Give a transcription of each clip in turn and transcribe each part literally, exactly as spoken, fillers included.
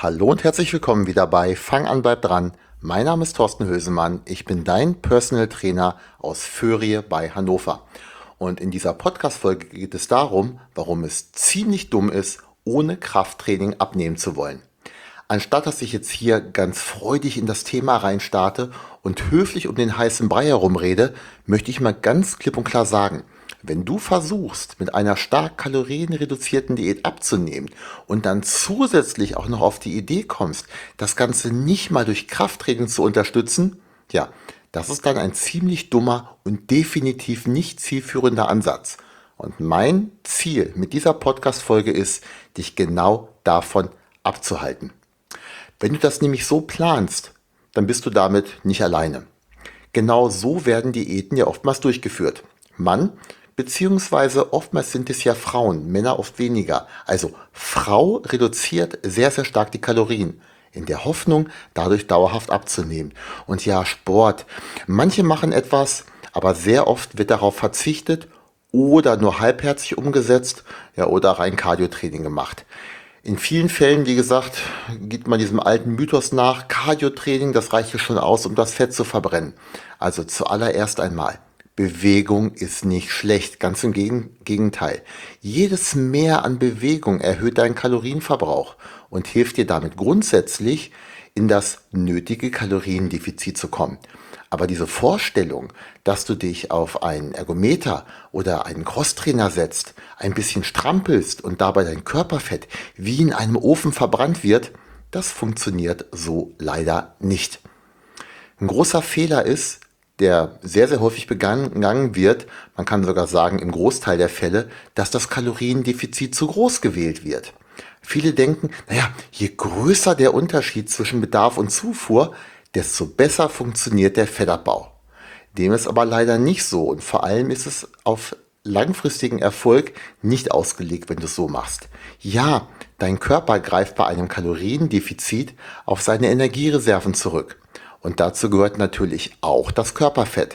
Hallo und herzlich willkommen wieder bei Fang an, bleib dran. Mein Name ist Thorsten Hösemann. Ich bin dein Personal Trainer aus Föhrie bei Hannover. Und in dieser Podcast-Folge geht es darum, warum es ziemlich dumm ist, ohne Krafttraining abnehmen zu wollen. Anstatt dass ich jetzt hier ganz freudig in das Thema reinstarte und höflich um den heißen Brei herumrede, möchte ich mal ganz klipp und klar sagen: Wenn du versuchst, mit einer stark kalorienreduzierten Diät abzunehmen und dann zusätzlich auch noch auf die Idee kommst, das Ganze nicht mal durch Krafttraining zu unterstützen, ja, das ist dann ein ziemlich dummer und definitiv nicht zielführender Ansatz. Und mein Ziel mit dieser Podcast-Folge ist, dich genau davon abzuhalten. Wenn du das nämlich so planst, dann bist du damit nicht alleine. Genau so werden Diäten ja oftmals durchgeführt. Man, beziehungsweise oftmals sind es ja Frauen, Männer oft weniger. Also Frau reduziert sehr, sehr stark die Kalorien, in der Hoffnung, dadurch dauerhaft abzunehmen. Und ja, Sport. Manche machen etwas, aber sehr oft wird darauf verzichtet oder nur halbherzig umgesetzt, ja, oder rein Cardio-Training gemacht. In vielen Fällen, wie gesagt, geht man diesem alten Mythos nach: Cardio-Training, das reicht ja schon aus, um das Fett zu verbrennen. Also zuallererst einmal: Bewegung ist nicht schlecht, ganz im Gegenteil. Jedes Mehr an Bewegung erhöht deinen Kalorienverbrauch und hilft dir damit grundsätzlich, in das nötige Kaloriendefizit zu kommen. Aber diese Vorstellung, dass du dich auf einen Ergometer oder einen Crosstrainer setzt, ein bisschen strampelst und dabei dein Körperfett wie in einem Ofen verbrannt wird, das funktioniert so leider nicht. Ein großer Fehler ist, der sehr, sehr häufig begangen wird, man kann sogar sagen im Großteil der Fälle, dass das Kaloriendefizit zu groß gewählt wird. Viele denken, naja, je größer der Unterschied zwischen Bedarf und Zufuhr, desto besser funktioniert der Fettabbau. Dem ist aber leider nicht so, und vor allem ist es auf langfristigen Erfolg nicht ausgelegt, wenn du es so machst. Ja, dein Körper greift bei einem Kaloriendefizit auf seine Energiereserven zurück. Und dazu gehört natürlich auch das Körperfett.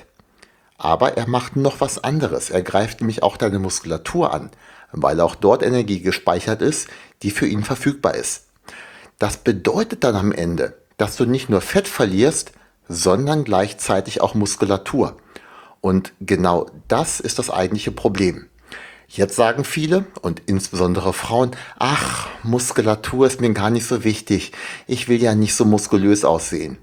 Aber er macht noch was anderes. Er greift nämlich auch deine Muskulatur an, weil auch dort Energie gespeichert ist, die für ihn verfügbar ist. Das bedeutet dann am Ende, dass du nicht nur Fett verlierst, sondern gleichzeitig auch Muskulatur. Und genau das ist das eigentliche Problem. Jetzt sagen viele und insbesondere Frauen: Ach, Muskulatur ist mir gar nicht so wichtig. Ich will ja nicht so muskulös aussehen.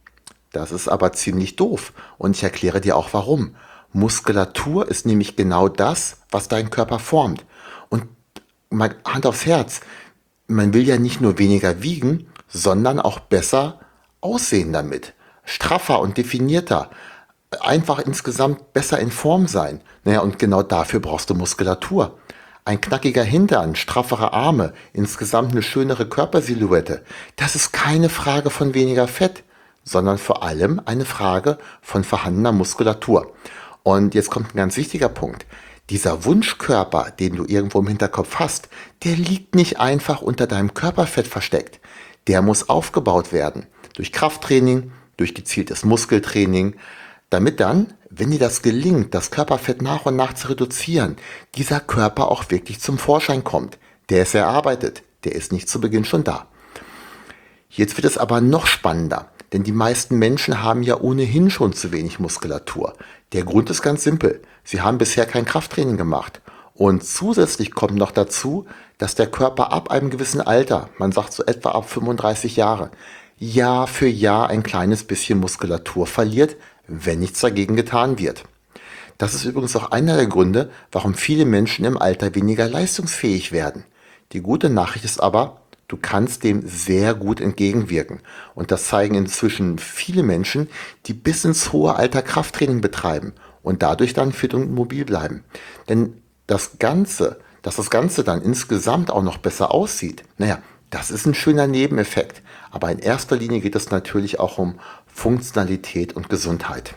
Das ist aber ziemlich doof, und ich erkläre dir auch warum. Muskulatur ist nämlich genau das, was deinen Körper formt. Und mal Hand aufs Herz, man will ja nicht nur weniger wiegen, sondern auch besser aussehen damit. Straffer und definierter. Einfach insgesamt besser in Form sein. Naja, und genau dafür brauchst du Muskulatur. Ein knackiger Hintern, straffere Arme, insgesamt eine schönere Körpersilhouette. Das ist keine Frage von weniger Fett, sondern vor allem eine Frage von vorhandener Muskulatur. Und jetzt kommt ein ganz wichtiger Punkt. Dieser Wunschkörper, den du irgendwo im Hinterkopf hast, der liegt nicht einfach unter deinem Körperfett versteckt. Der muss aufgebaut werden. Durch Krafttraining, durch gezieltes Muskeltraining, damit dann, wenn dir das gelingt, das Körperfett nach und nach zu reduzieren, dieser Körper auch wirklich zum Vorschein kommt. Der ist erarbeitet, der ist nicht zu Beginn schon da. Jetzt wird es aber noch spannender, denn die meisten Menschen haben ja ohnehin schon zu wenig Muskulatur. Der Grund ist ganz simpel: Sie haben bisher kein Krafttraining gemacht. Und zusätzlich kommt noch dazu, dass der Körper ab einem gewissen Alter, man sagt so etwa ab fünfunddreißig Jahre, Jahr für Jahr ein kleines bisschen Muskulatur verliert, wenn nichts dagegen getan wird. Das ist übrigens auch einer der Gründe, warum viele Menschen im Alter weniger leistungsfähig werden. Die gute Nachricht ist aber, du kannst dem sehr gut entgegenwirken. Und das zeigen inzwischen viele Menschen, die bis ins hohe Alter Krafttraining betreiben und dadurch dann fit und mobil bleiben. Denn das Ganze, dass das Ganze dann insgesamt auch noch besser aussieht, naja, das ist ein schöner Nebeneffekt. Aber in erster Linie geht es natürlich auch um Funktionalität und Gesundheit.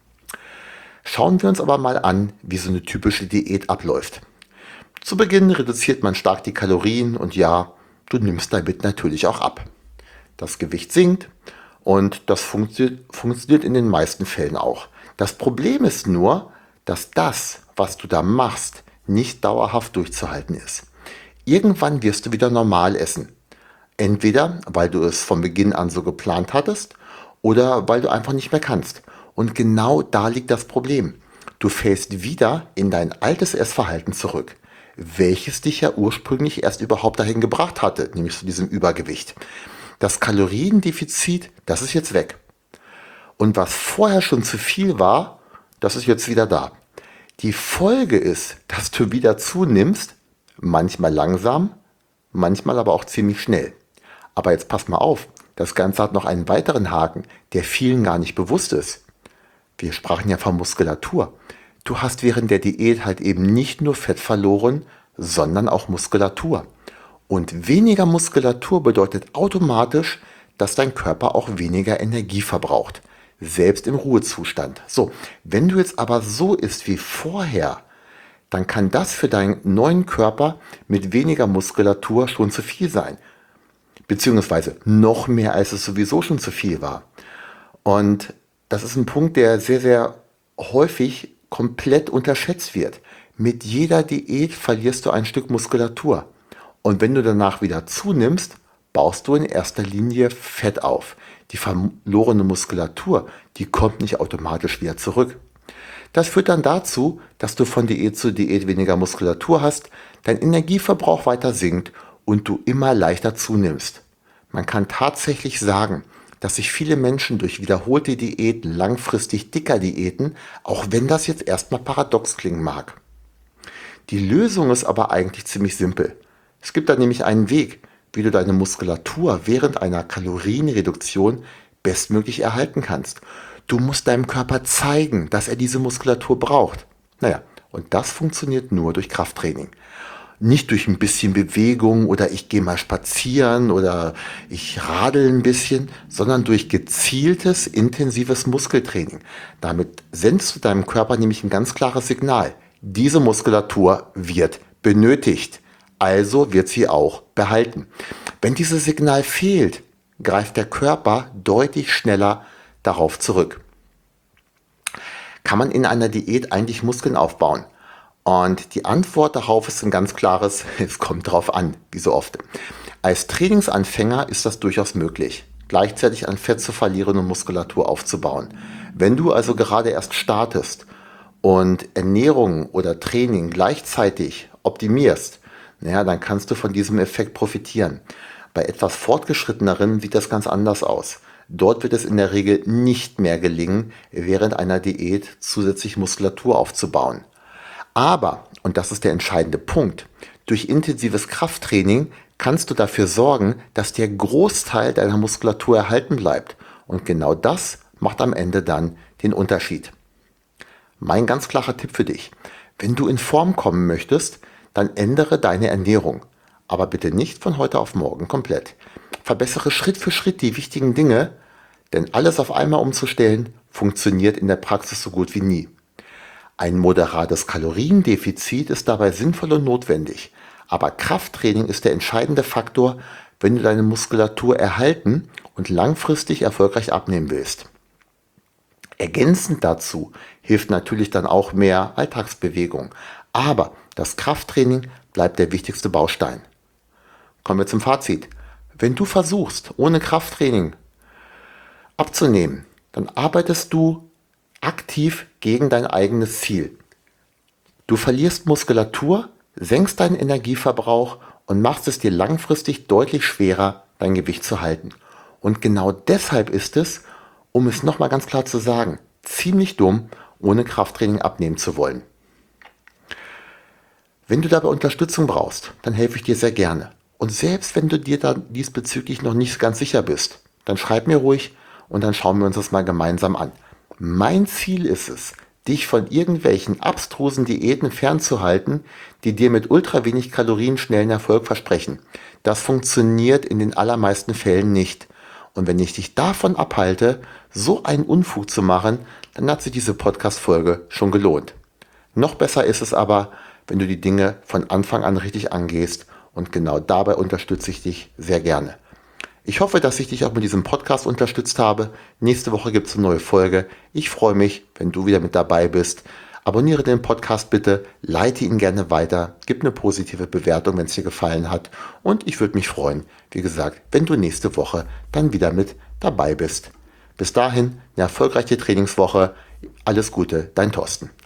Schauen wir uns aber mal an, wie so eine typische Diät abläuft. Zu Beginn reduziert man stark die Kalorien und ja, du nimmst damit natürlich auch ab. Das Gewicht sinkt und das funktio- funktioniert in den meisten Fällen auch. Das Problem ist nur, dass das, was du da machst, nicht dauerhaft durchzuhalten ist. Irgendwann wirst du wieder normal essen. Entweder weil du es von Beginn an so geplant hattest oder weil du einfach nicht mehr kannst. Und genau da liegt das Problem. Du fällst wieder in dein altes Essverhalten zurück, welches dich ja ursprünglich erst überhaupt dahin gebracht hatte, nämlich zu diesem Übergewicht. Das Kaloriendefizit, das ist jetzt weg. Und was vorher schon zu viel war, das ist jetzt wieder da. Die Folge ist, dass du wieder zunimmst, manchmal langsam, manchmal aber auch ziemlich schnell. Aber jetzt pass mal auf, das Ganze hat noch einen weiteren Haken, der vielen gar nicht bewusst ist. Wir sprachen ja von Muskulatur. Du hast während der Diät halt eben nicht nur Fett verloren, sondern auch Muskulatur. Und weniger Muskulatur bedeutet automatisch, dass dein Körper auch weniger Energie verbraucht. Selbst im Ruhezustand. So, wenn du jetzt aber so isst wie vorher, dann kann das für deinen neuen Körper mit weniger Muskulatur schon zu viel sein. Beziehungsweise noch mehr, als es sowieso schon zu viel war. Und das ist ein Punkt, der sehr, sehr häufig komplett unterschätzt wird. Mit jeder Diät verlierst du ein Stück Muskulatur. Und wenn du danach wieder zunimmst, baust du in erster Linie Fett auf. Die verlorene Muskulatur, die kommt nicht automatisch wieder zurück. Das führt dann dazu, dass du von Diät zu Diät weniger Muskulatur hast, dein Energieverbrauch weiter sinkt und du immer leichter zunimmst. Man kann tatsächlich sagen, dass sich viele Menschen durch wiederholte Diäten langfristig dicker diäten, auch wenn das jetzt erstmal paradox klingen mag. Die Lösung ist aber eigentlich ziemlich simpel. Es gibt da nämlich einen Weg, wie du deine Muskulatur während einer Kalorienreduktion bestmöglich erhalten kannst. Du musst deinem Körper zeigen, dass er diese Muskulatur braucht. Naja, und das funktioniert nur durch Krafttraining. Nicht durch ein bisschen Bewegung oder ich gehe mal spazieren oder ich radel ein bisschen, sondern durch gezieltes, intensives Muskeltraining. Damit sendest du deinem Körper nämlich ein ganz klares Signal. Diese Muskulatur wird benötigt. Also wird sie auch behalten. Wenn dieses Signal fehlt, greift der Körper deutlich schneller darauf zurück. Kann man in einer Diät eigentlich Muskeln aufbauen? Und die Antwort darauf ist ein ganz klares, es kommt drauf an, wie so oft. Als Trainingsanfänger ist das durchaus möglich, gleichzeitig an Fett zu verlieren und Muskulatur aufzubauen. Wenn du also gerade erst startest und Ernährung oder Training gleichzeitig optimierst, naja, dann kannst du von diesem Effekt profitieren. Bei etwas Fortgeschritteneren sieht das ganz anders aus. Dort wird es in der Regel nicht mehr gelingen, während einer Diät zusätzlich Muskulatur aufzubauen. Aber, und das ist der entscheidende Punkt, durch intensives Krafttraining kannst du dafür sorgen, dass der Großteil deiner Muskulatur erhalten bleibt. Und genau das macht am Ende dann den Unterschied. Mein ganz klarer Tipp für dich: Wenn du in Form kommen möchtest, dann ändere deine Ernährung. Aber bitte nicht von heute auf morgen komplett. Verbessere Schritt für Schritt die wichtigen Dinge, denn alles auf einmal umzustellen, funktioniert in der Praxis so gut wie nie. Ein moderates Kaloriendefizit ist dabei sinnvoll und notwendig. Aber Krafttraining ist der entscheidende Faktor, wenn du deine Muskulatur erhalten und langfristig erfolgreich abnehmen willst. Ergänzend dazu hilft natürlich dann auch mehr Alltagsbewegung. Aber das Krafttraining bleibt der wichtigste Baustein. Kommen wir zum Fazit. Wenn du versuchst, ohne Krafttraining abzunehmen, dann arbeitest du aktiv gegen dein eigenes Ziel. Du verlierst Muskulatur, senkst deinen Energieverbrauch und machst es dir langfristig deutlich schwerer, dein Gewicht zu halten. Und genau deshalb ist es, um es nochmal ganz klar zu sagen, ziemlich dumm, ohne Krafttraining abnehmen zu wollen. Wenn du dabei Unterstützung brauchst, dann helfe ich dir sehr gerne. Und selbst wenn du dir da diesbezüglich noch nicht ganz sicher bist, dann schreib mir ruhig und dann schauen wir uns das mal gemeinsam an. Mein Ziel ist es, dich von irgendwelchen abstrusen Diäten fernzuhalten, die dir mit ultra wenig Kalorien schnellen Erfolg versprechen. Das funktioniert in den allermeisten Fällen nicht. Und wenn ich dich davon abhalte, so einen Unfug zu machen, dann hat sich diese Podcast-Folge schon gelohnt. Noch besser ist es aber, wenn du die Dinge von Anfang an richtig angehst, und genau dabei unterstütze ich dich sehr gerne. Ich hoffe, dass ich dich auch mit diesem Podcast unterstützt habe. Nächste Woche gibt es eine neue Folge. Ich freue mich, wenn du wieder mit dabei bist. Abonniere den Podcast bitte, leite ihn gerne weiter, gib eine positive Bewertung, wenn es dir gefallen hat. Und ich würde mich freuen, wie gesagt, wenn du nächste Woche dann wieder mit dabei bist. Bis dahin, eine erfolgreiche Trainingswoche. Alles Gute, dein Thorsten.